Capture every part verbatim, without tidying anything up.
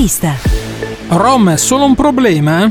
vista. Rom è solo un problema?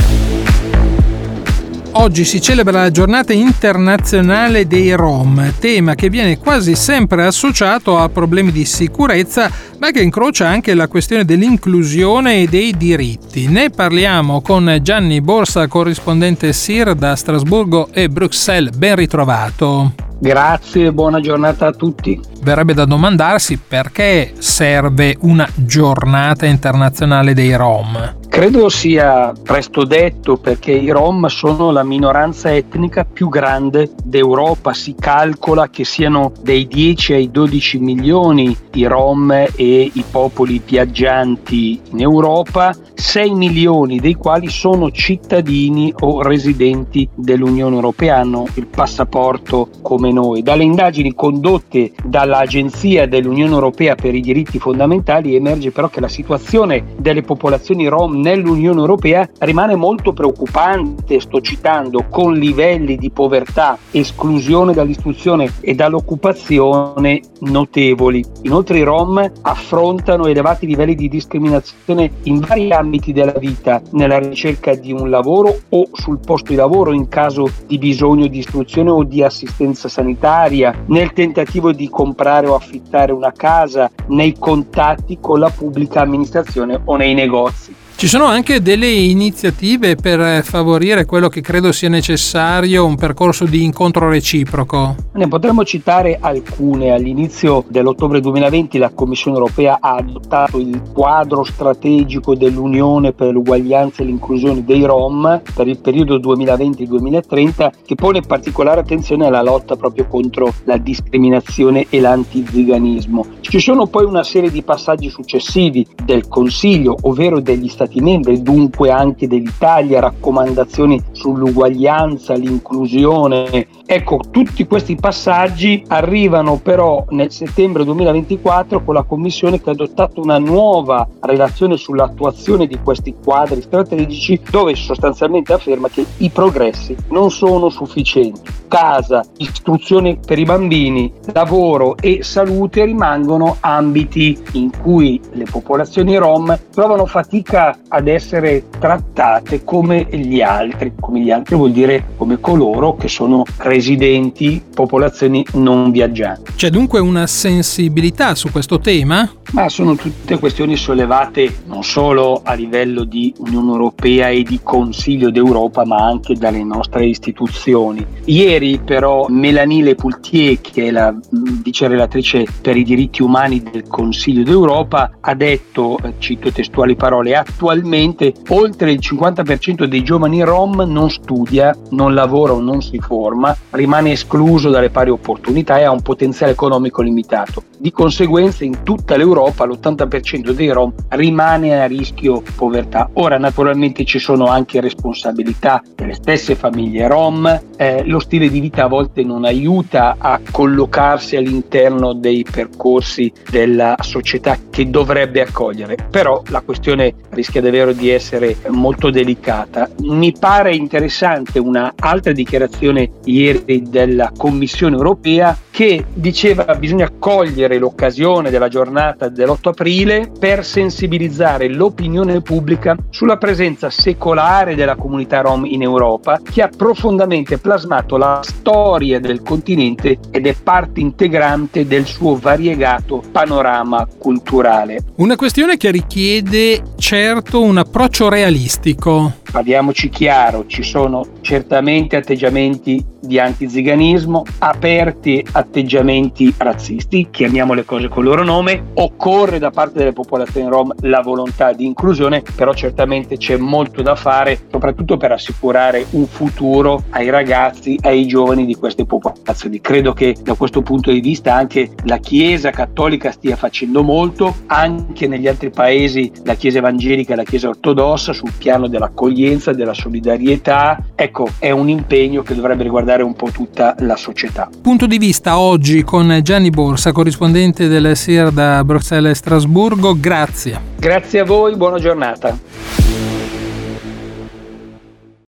Oggi si celebra la giornata internazionale dei Rom, tema che viene quasi sempre associato a problemi di sicurezza, ma che incrocia anche la questione dell'inclusione e dei diritti. Ne parliamo con Gianni Borsa, corrispondente S I R da Strasburgo e Bruxelles. Ben ritrovato. Grazie, buona giornata a tutti. Verrebbe da domandarsi perché serve una giornata internazionale dei Rom. Credo sia presto detto, perché i Rom sono la minoranza etnica più grande d'Europa. Si calcola che siano dai dieci ai dodici milioni i Rom e i popoli viaggianti in Europa, sei milioni dei quali sono cittadini o residenti dell'Unione Europea, hanno il passaporto come noi. Dalle indagini condotte dall'Agenzia dell'Unione Europea per i diritti fondamentali emerge però che la situazione delle popolazioni Rom nell'Unione Europea rimane molto preoccupante, sto citando, con livelli di povertà, esclusione dall'istruzione e dall'occupazione notevoli. Inoltre i Rom affrontano elevati livelli di discriminazione in vari ambiti della vita, nella ricerca di un lavoro o sul posto di lavoro in caso di bisogno di istruzione o di assistenza sanitaria, nel tentativo di comprare o affittare una casa, nei contatti con la pubblica amministrazione o nei negozi. Ci sono anche delle iniziative per favorire quello che credo sia necessario, un percorso di incontro reciproco. Ne potremmo citare alcune. All'inizio dell'ottobre duemilaventi la Commissione Europea ha adottato il quadro strategico dell'Unione per l'uguaglianza e l'inclusione dei Rom per il periodo duemilaventi duemilatrenta, che pone particolare attenzione alla lotta proprio contro la discriminazione e l'antiziganismo. Ci sono poi una serie di passaggi successivi del Consiglio, ovvero degli Stati membri, dunque anche dell'Italia, raccomandazioni sull'uguaglianza, l'inclusione. Ecco, tutti questi passaggi arrivano però nel settembre duemilaventiquattro con la Commissione che ha adottato una nuova relazione sull'attuazione di questi quadri strategici, dove sostanzialmente afferma che i progressi non sono sufficienti. Casa, istruzione per i bambini, lavoro e salute rimangono ambiti in cui le popolazioni Rom trovano fatica ad essere trattate come gli altri. Come gli altri vuol dire come coloro che sono residenti, popolazioni non viaggianti. C'è dunque una sensibilità su questo tema? Ma sono tutte questioni sollevate non solo a livello di Unione Europea e di Consiglio d'Europa, ma anche dalle nostre istituzioni. Ieri però Mélanie Lepoultier, che è la vice relatrice per i diritti umani del Consiglio d'Europa, ha detto, cito testuali parole: attualmente oltre il cinquanta per cento dei giovani Rom non studia, non lavora o non si forma, rimane escluso dalle pari opportunità e ha un potenziale economico limitato. Di conseguenza in tutta l'Europa l'ottanta per cento dei Rom rimane a rischio povertà. Ora naturalmente ci sono anche responsabilità delle stesse famiglie Rom, eh, lo stile di vita a volte non aiuta a collocarsi all'interno dei percorsi della società che dovrebbe accogliere, però la questione rischia davvero di essere molto delicata. Mi pare interessante una altra dichiarazione ieri della Commissione Europea che diceva che bisogna cogliere l'occasione della giornata dell'otto aprile per sensibilizzare l'opinione pubblica sulla presenza secolare della comunità Rom in Europa, che ha profondamente plasmato la storia del continente ed è parte integrante del suo variegato panorama culturale. Una questione che richiede certo un approccio realistico. Parliamoci chiaro, ci sono certamente atteggiamenti di antiziganismo, aperti atteggiamenti razzisti, chiamiamo le cose col loro nome. Occorre da parte delle popolazioni Rom la volontà di inclusione, però certamente c'è molto da fare, soprattutto per assicurare un futuro ai ragazzi, ai giovani di queste popolazioni. Credo che da questo punto di vista anche la Chiesa cattolica stia facendo molto, anche negli altri paesi la Chiesa evangelica e la Chiesa ortodossa sul piano dell'accoglienza, della solidarietà. Ecco, è un impegno che dovrebbe riguardare un po' tutta la società. Punto di vista oggi con Gianni Borsa, corrispondente del S I R da Bruxelles e Strasburgo. Grazie. Grazie a voi, buona giornata.